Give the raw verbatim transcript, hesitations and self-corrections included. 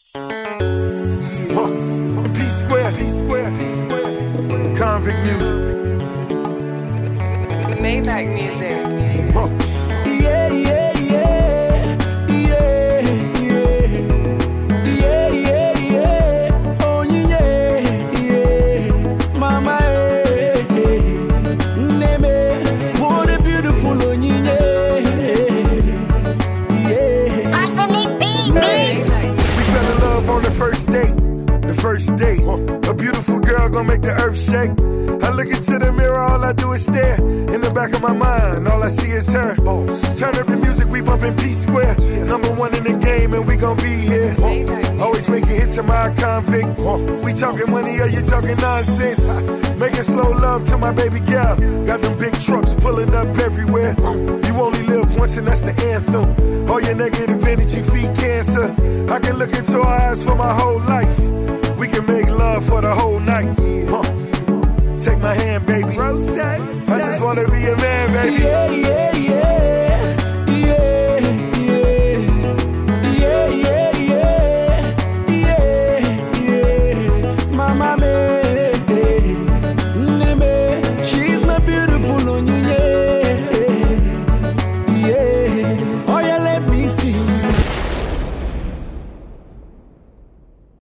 Huh. P Square, P Square, P Square, P Square. Convict music. Maybach music. Huh. Yeah, yeah, yeah, yeah, yeah, yeah, yeah, yeah. Oh yeah, yeah, mama, eh, eh. Neme, what a beautiful oh yeah, yeah. Anthony B. Beats. We fell in love on the first date. The first date. A beautiful girl gonna make the earth shake. I look into the mirror, all I do is stare. In the back of my mind, all I see is her. Turn up the music, we bumpin' P Square. Number one in the game, and we gon' be here. Always making hits in my convict. We talking money, or you talking nonsense? Making slow love to my baby girl. Got them big trucks pulling up everywhere. You only live once, and that's the anthem. All your negative energy feed cancer. I can look into her eyes for my whole life.